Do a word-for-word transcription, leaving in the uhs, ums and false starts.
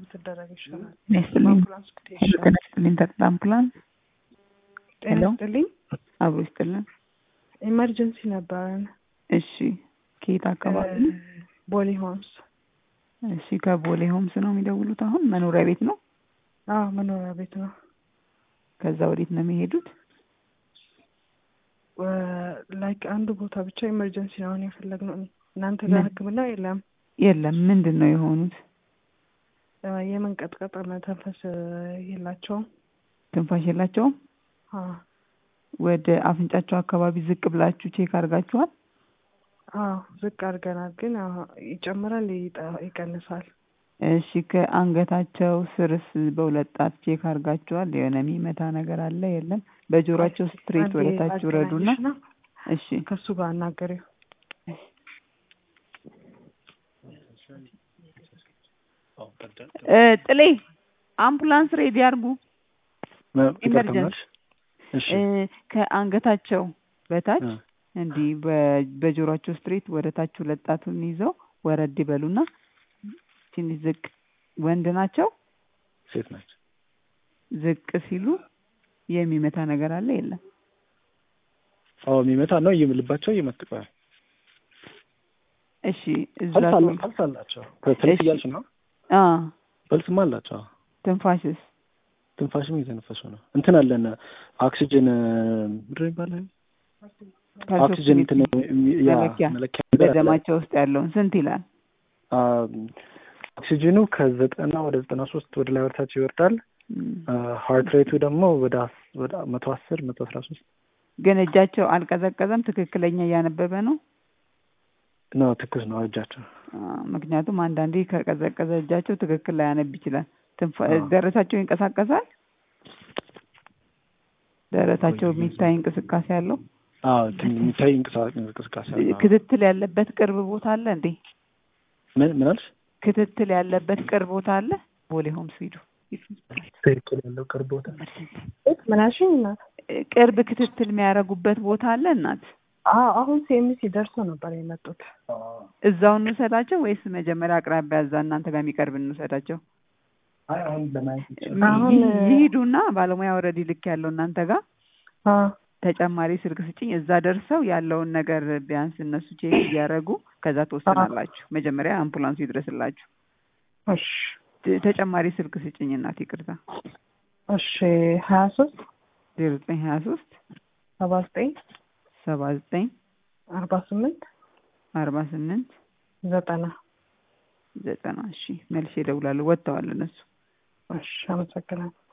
ብትደረግ ይሻላል። ነስልኝ አምቡላንስ ብትይሻል። ነስልኝ ተቅላ አምቡላንስ ጤና ይስጥልኝ። አብሮ ይስጥልን። ኢመርጀንሲ ነበረን። እሺ ከየት አካባቢ? ቦሌ ሆምስ። እሺ ከቦሌ ሆምስ ነው የሚደውሉት? አሁን መኖሪያ ቤት ነው? አዎ መኖሪያ ቤት ነው። ከዛ ወዴት ነው የሚሄዱት? ላይክ አንዱ ቦታ ብቻ ኢመርጀንሲ ነው አሁን የፈለግነው። እናንተ ጋር ህክምና የለም? የለም። ምንድን ነው የሆኑት? የመንቀጥቀጥ መተንፈስ የላቸውም። ትንፋሽ የላቸውም? አዎ። ወደ አፍንጫቸው አካባቢ ዝቅ ብላችሁ ቼክ አድርጋችኋል? አዎ ዝቅ አድርገናል፣ ግን ይጨምራል ይቀንሳል። እሺ ከአንገታቸው ስርስ በሁለት ጣት ቼክ አድርጋችኋል? የሆነ የሚመታ ነገር አለ? የለም። በጆሮአቸው ስትሬት ወደታች ወረዱና እሺ ከሱ ጋር አናገሪው። እ ጥሌ አምቡላንስ ሬዲ አድርጉ። ኢመርጀንሲ እሺ ከአንገታቸው በታች እንዲህ በጆሮአቸው ስትሬት ወደታች ሁለት ጣቱን ይዘው ወረድ ይበሉና ትንሽ ዝቅ። ወንድ ናቸው? ሴት ናቸው? ዝቅ ሲሉ የሚመታ ነገር አለ? የለም። አዎ የሚመታ ነው። ይምልባቸው ይመጥቃል። እሺ እዛ ፐልስ አላቸው። ፐልስ እያልሽ ነው? አዎ ፐልስም አላቸው። ትንፋሽስ? ትንፋሽም እየተነፈሱ ነው። እንትን አለን ኦክሲጅን ምንድን ይባላል? ኦክሲጅን እንትን ያ መለኪያ በደማቸው ውስጥ ያለውን ስንት ይላል? ኦክሲጅኑ ከዘጠና ወደ ዘጠና ሶስት ወደ ላይ ወርታች ይወርዳል። ሃርት ሬቱ ደግሞ ወደ ወደ መቶ አስር መቶ አስራ ሶስት። ግን እጃቸው አልቀዘቀዘም? ትክክለኛ እያነበበ ነው? ነው ትኩስ ነው እጃቸው። ምክንያቱም አንዳንዴ ከቀዘቀዘ እጃቸው ትክክል ላይ ያነብ ይችላል። ደረታቸው ይንቀሳቀሳል? ደረታቸው የሚታይ እንቅስቃሴ አለው? አዎ የሚታይ እንቅስቃሴ አለው። ክትትል ያለበት ቅርብ ቦታ አለ እንዴ? ምን ምን አልሽ? ክትትል ያለበት ቅርብ ቦታ አለ? ቦሌ ሆምስ ሂዱ። ክትትል ያለው ቅርብ ቦታ እት ምናሽኝ እና ቅርብ ክትትል የሚያደርጉበት ቦታ አለ እናት? አዎ አሁን ሲኤምሲ ደርሶ ነበር የመጡት። እዛው እንውሰዳቸው ወይስ መጀመሪያ አቅራቢያ እዛ እናንተ ጋር የሚቀርብ እንውሰዳቸው? አይ አሁን ለማየት አሁን ይሄዱና ባለሙያ ኦልሬዲ ልክ ያለው እናንተ ጋር አዎ ተጨማሪ ስልክ ስጪኝ። እዛ ደርሰው ያለውን ነገር ቢያንስ እነሱ ቼክ እያደረጉ ከዛ ተወሰናላችሁ። መጀመሪያ አምቡላንሱ ይድረስላችሁ። እሺ ተጨማሪ ስልክ ስጪኝ እናት ይቅርታ። እሺ ሀያ ሶስት ዜሮ ዘጠኝ ሀያ ሶስት ሰባ ዘጠኝ ሰባ ዘጠኝ አርባ ስምንት አርባ ስምንት ዘጠና ዘጠና እሺ መልሼ እደውላለሁ። ወጥተዋል እነሱ። እሺ አመሰግናለሁ።